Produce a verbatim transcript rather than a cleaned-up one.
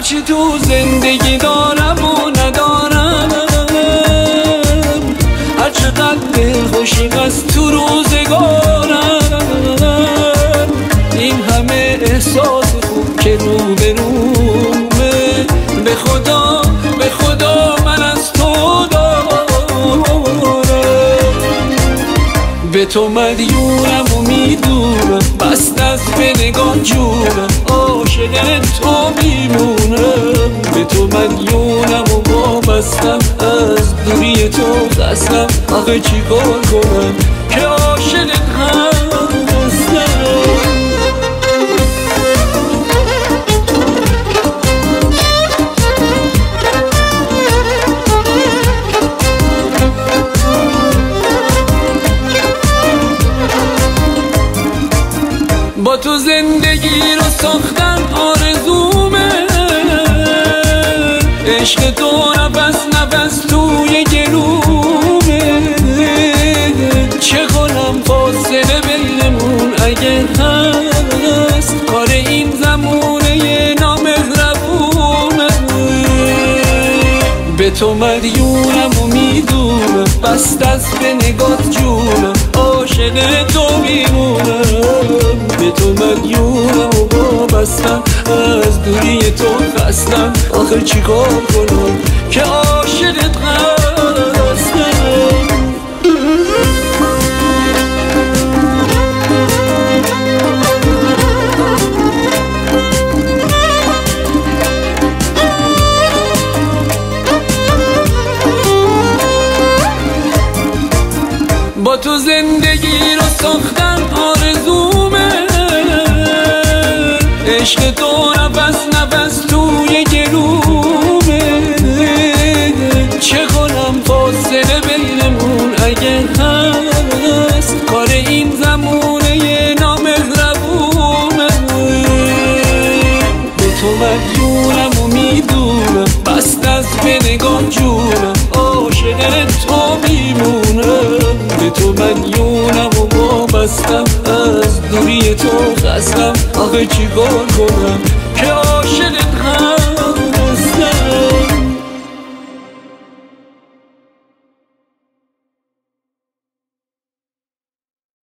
هرچی تو زندگی دارم و ندارم، هرچقدر دلخوشی از تو روزگارم، این همه احساس خوب که رو به رومه، به خدا به خدا من از تو دارم، به تو مدیونم و میدونم بست از به نگاه جونم، عاشق تو میمونم، به تو مدیونم و وابستم، از دوری تو خستم، آخه چی کار کنم که عاشقت هستم. با تو زندگی رو ساختن آرزومه، عشق تو نفس نفس توی گلومه، چه کنم فاصله بینمون اگه هست، کار این زمونه نامهربونه، به تو مدیونم و میدونم بست از به نگات جونم، عاشق تو میمونم، به تو مدیونم و وابستم، از دوری تو خستم، آخه چی کار کنم که عاشقت هستم. با تو زندگی رو ساختن آرزومه، عشق تو نفس نفس توی گلومه، چه کنم فاصله بینمون اگه هست، کار این زمونه نامهربونه، به تو مدیونم و میدونم بست از به نگاه جونم، عاشق تو میمونم، به تو مدیونم و وابستم، از دوری تو خستم، آخه چی کار کنم که عاشقت هستم.